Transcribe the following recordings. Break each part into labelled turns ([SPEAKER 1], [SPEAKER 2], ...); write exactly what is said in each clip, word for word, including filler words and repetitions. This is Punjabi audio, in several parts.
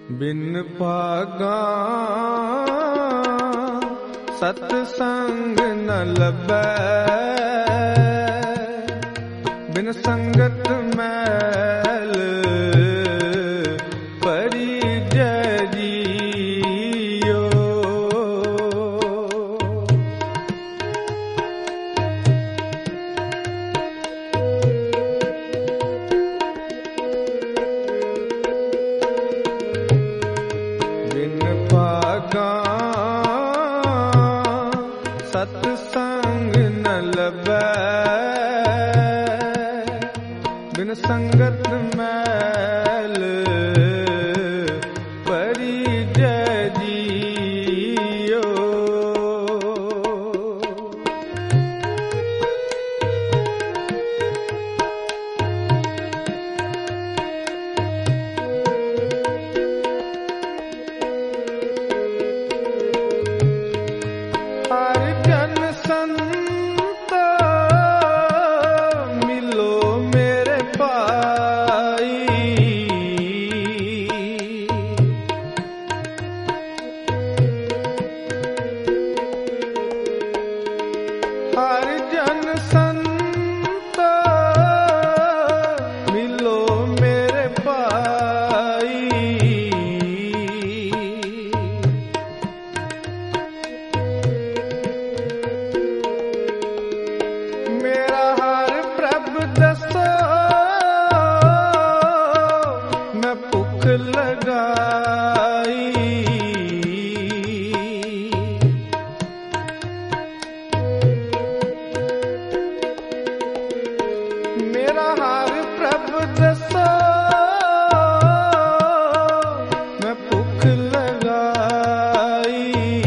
[SPEAKER 1] ਬਿਨ ਭਾਗਾ ਸਤ ਸੰਗ ਨ ਲੱਭੈ, ਬਿਨ ਸੰਗਤ ਮੈਲ ਪਰਿਜੈ ਜੀਓ। ਬਿਨ ਭਾਗਾ ਸਤ ਸੰਗ ਨ ਲੱਭੈ, ਬਿਨ ਸੰਗਤ ਮੈਲ ਪਰਿਜੈ ਜੀਓ। ਹਰਿ ਜਨ ਸੰਤ ਮਿਲੋ ਮੇਰੇ ਭਾਈ, ਹਰਿ ਜਨ ਸੰਤ ਮਿਲੋ ਮੇਰੇ ਭਾਈ। ਮੇਰਾ ਹਰ ਪ੍ਰਭ ਦੱਸੋ ਮੈਂ ਭੁੱਖ ਲਗਾਈ, ਮੇਰਾ ਹਰ ਪ੍ਰਭ ਦੱਸੋ ਮੈਂ ਭੁੱਖ ਲਗਾਈ।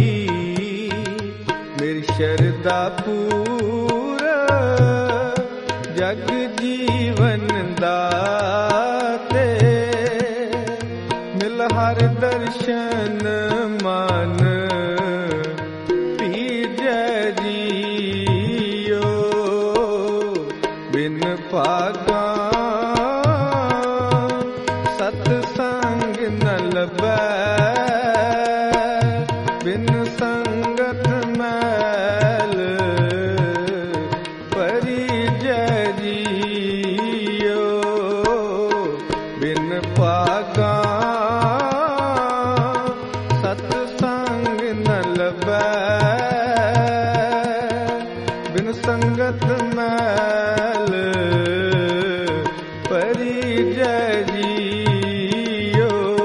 [SPEAKER 1] ਮੇਰੀ ਸ਼ਰਧਾ ਪੂਰਾ ਜਗ ਜੀਵਨ ਦਾਤੇ, ਮਿਲ ਹਰ ਦਰਸ਼ਨ ਮਨ ਪੀਜੈ ਜੀਓ। ਬਿਨ ਭਾਗਾ ਸਤ ਸੰਗ ਨ ਲੱਭੈ, ਬਿਨ ਸੰਗਤ ਮੈਲ ਪਰਿਜੈ ਜੀਓ। ਬਿਨ ਭਾਗਾ ਸਤ ਸੰਗ ਨ ਲੱਭੈ, ਬਿਨ ਸੰਗਤ ਮੈਲ ਪਰਿਜੈ ਜੀਓ।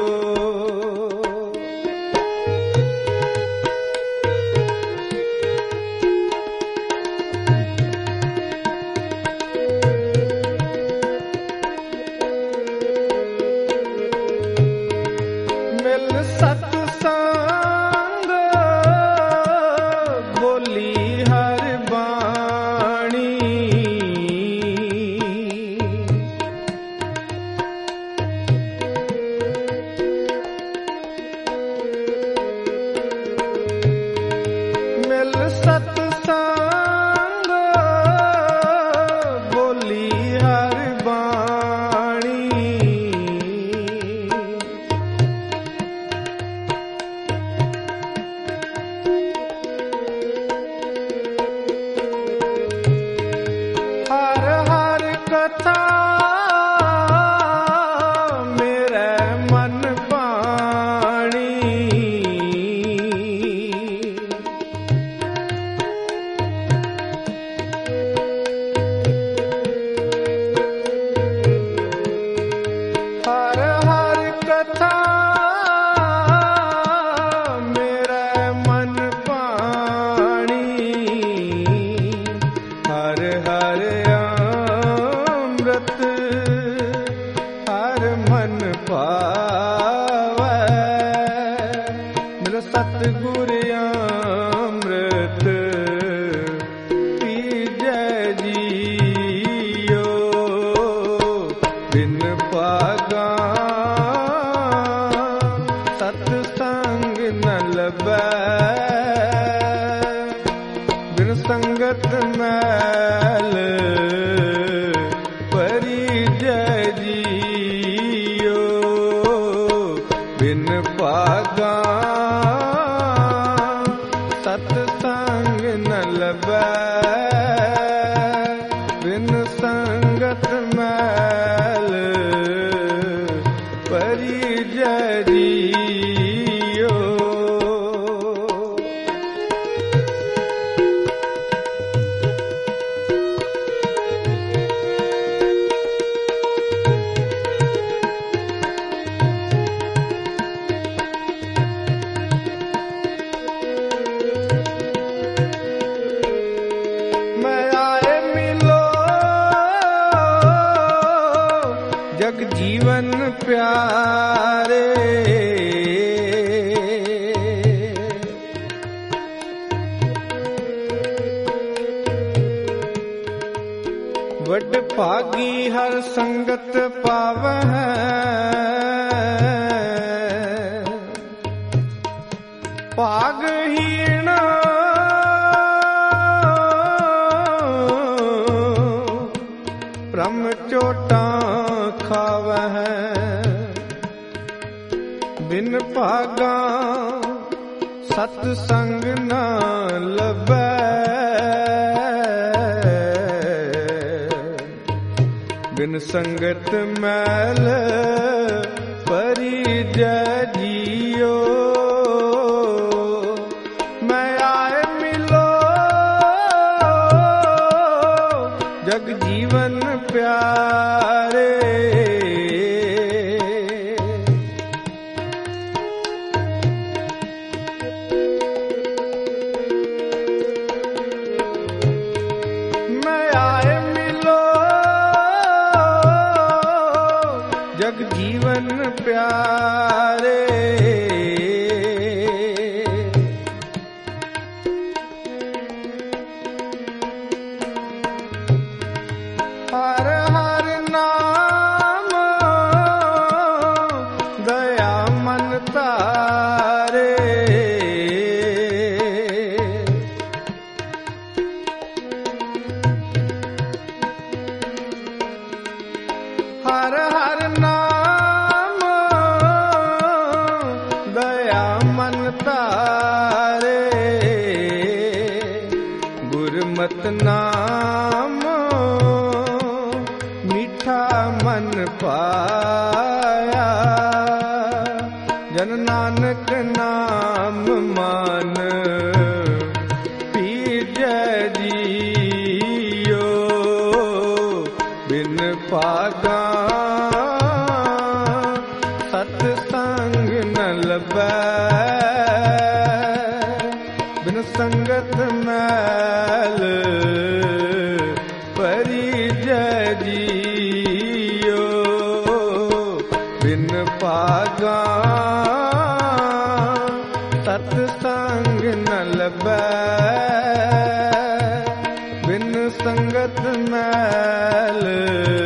[SPEAKER 1] ਮਿਲ ਸਤ ਸੰਗ ਬੋਲੀ ਹਰ ਬਾਣੀ, ਮਿਲ ਸਤ ਸੰਗ ਬੋਲੀ ਹਰ ਬਾਣੀ। ਹਰ ਹਰ ਕਥਾ ਮੇਰੇ ਮਨ ਭਾਣੀ, ਹਰ ਹਰ ਕਥਾ ਮੇਰੇ ਮਨ ਭਾਣੀ। ਹਰ ਹਰ ਅੰਮ੍ਰਿਤ ਹਰ ਮਨ ਭਾਵੈ, ਮਿਲ ਸਤਿਗੁਰ ਅੰਮ੍ਰਿਤ ਪੀਜੈ ਜੀਓ। ਬਿਨ ਭਾਗਾ ਸਤ ਸੰਗ ਨ ਲੱਭੈ, ਬਿਨ ਸੰਗਤ ਮੈਲ ਪਰਿਜੈ ਜੀਓ। ਭਾਗਾ ਸਤ ਸੰਗ ਨ ਲੱਭੈ ਬਿਨ ਸੰਗਤ ਮੈਲ ਪਰਿਜੈ ਜੀਓ। ਜਗ ਜੀਵਨ ਪਿਆਰੇ ਵੱਡ ਭਾਗੀ ਹਰ ਸੰਗਤ ਪਾਵਹਿ ਭਾਗਹੀਣ ਭ੍ਰਮ ਚੋਟਾਂ ਖਾਵਹਿ ਬਿਨ ਭਾਗਾ ਸਤ ਸੰਗ ਨਾ ਲੱਭੈ ਬਿਨ ਸੰਗਤ ਮੈਲ ਪਰਿਜੈ ਜੀਓ। ਮੈਂ ਆਏ ਮਿਲੋ ਜਗ ਜੀਵਨ ਪਿਆਰੇ ਜਗ ਜੀਵਨ ਪਿਆਰੇ ਹਰ ਹਰ ਨਾਮ ਦਇਆ ਮਨ ਤਾਰੇ ਹਰ ਹਰ ਨਾਮ ਦਇਆ ਮਨ ਤਾਰੇ ਗੁਰਮਤਿ ਨਾਮ ਮਿੱਠਾ ਮਨ ਪਾਇਆ ਜਨ ਨਾਨਕ ਨਾਮ ਮਨ ਪੀਜੈ ਜੀਓ। ਬਿਨ ਭਾਗਾ ਸਤ ਸੰਗ ਨ ਲੱਭੈ ਬਿਨ ਸੰਗਤ ਮੈਲ ਪਰਿਜੈ ਜੀਓ। ਬਿਨ ਭਾਗਾ ਸਤ ਸੰਗ ਨ ਲੱਭੈ ਬਿਨ ਸੰਗਤ ਮੈਲ